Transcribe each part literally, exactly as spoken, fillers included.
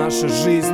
наша жизнь.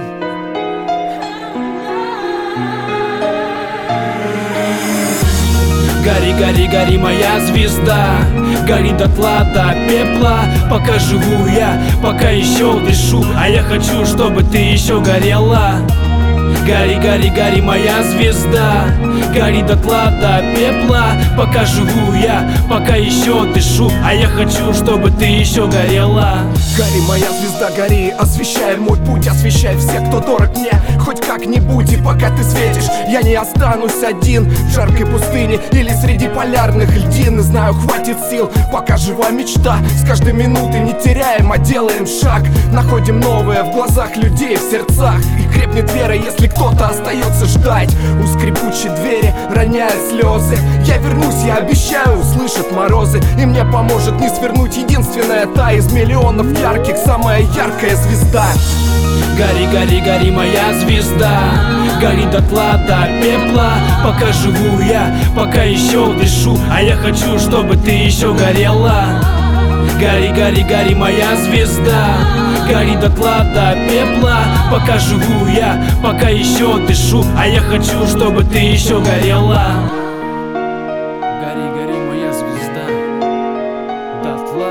Гори, гори, гори, моя звезда, гори дотла до пепла. Пока живу я, пока еще дышу, а я хочу, чтобы ты еще горела. Гори, гори, гори, моя звезда, гори дотла до пепла. Пока живу я, пока еще дышу, а я хочу, чтобы ты еще горела. Гори, моя звезда, гори, освещай мой путь, освещай всех, кто дорог мне, хоть как-нибудь. И пока ты светишь, я не останусь один в жаркой пустыне или среди полярных льдин. И знаю, хватит сил, пока жива мечта. С каждой минуты не теряем, а делаем шаг. Находим новое в глазах людей, в сердцах. И крепнет вера, если кто-то остается ждать. У скрипучей двери роняя слезы. Я вернусь, я обещаю, услышат морозы. И мне поможет не свернуть единственная та из миллионов ярких, самая яркая звезда. Гори, гори, гори, моя звезда, гори дотла до пепла. Пока живу я, пока еще дышу, а я хочу, чтобы ты еще горела. Гори, гори, гори, моя звезда, гори дотла до пепла. Пока живу я, пока еще дышу, а я хочу, чтобы ты еще горела. Гори, гори, моя звезда, дотла.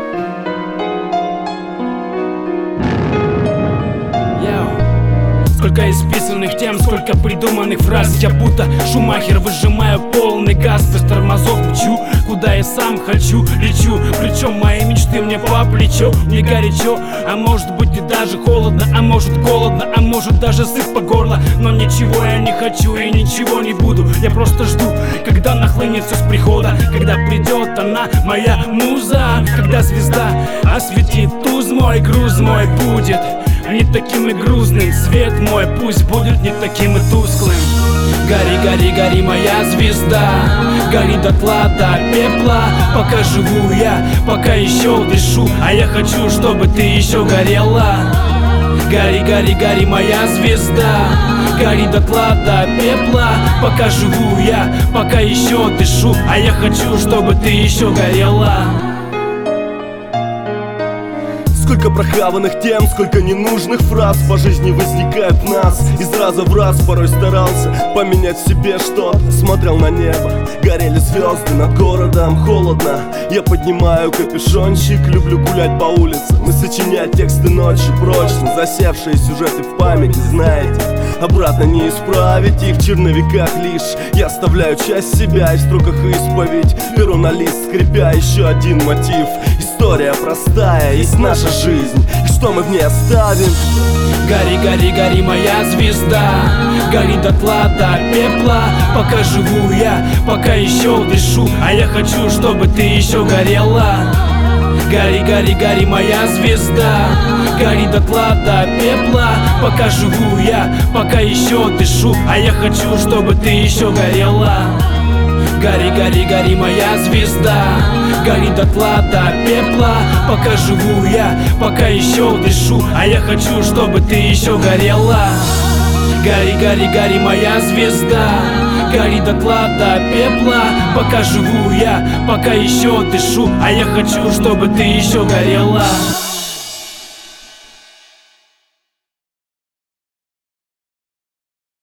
Сколько исписанных тем, сколько придуманных фраз. Я будто Шумахер, выжимаю полный газ. Без тормозов мчу, куда я сам хочу. Лечу, причем мои мечты мне по плечу. Мне горячо, а может быть и даже холодно. А может голодно, а может даже сыт по горло. Но ничего я не хочу и ничего не буду. Я просто жду, когда нахлынет все с прихода. Когда придет она, моя муза. Когда звезда осветит туз мой, груз мой будет не таким и грузным, свет мой пусть будет не таким и тусклым. Гори, гори, гори, моя звезда, гори дотла до пепла. Пока живу я, пока еще дышу, а я хочу, чтобы ты еще горела. Гори, гори, гори, моя звезда, гори дотла до пепла. Пока живу я, пока еще дышу, а я хочу, чтобы ты еще горела. Сколько прохаванных тем, сколько ненужных фраз по жизни возникает в нас. Из раза в раз порой старался поменять в себе что-то. Смотрел на небо, горели звезды над городом, холодно. Я поднимаю капюшончик, люблю гулять по улицам и сочинять тексты ночью прочно. Засевшие сюжеты в памяти, знаете, обратно не исправить их в черновиках лишь. Я оставляю часть себя и в строках исповедь. Перо на лист, скрипя еще один мотив. История простая, есть наша жизнь, и что мы в ней оставим? Гори, гори, гори, моя звезда, гори дотла до пепла. Пока живу я, пока еще дышу, а я хочу, чтобы ты еще горела. Гори, гори, гори, моя звезда, гори дотла до пепла. Пока живу я, пока еще дышу, а я хочу, чтобы ты еще горела. Гори, гори, гори, моя звезда, гори дотла до пепла. Пока живу я, пока еще дышу, а я хочу, чтобы ты еще горела. Гори, гори, гори, моя звезда, гори дотла до пепла. Пока живу я, пока еще дышу, а я хочу, чтобы ты еще горела.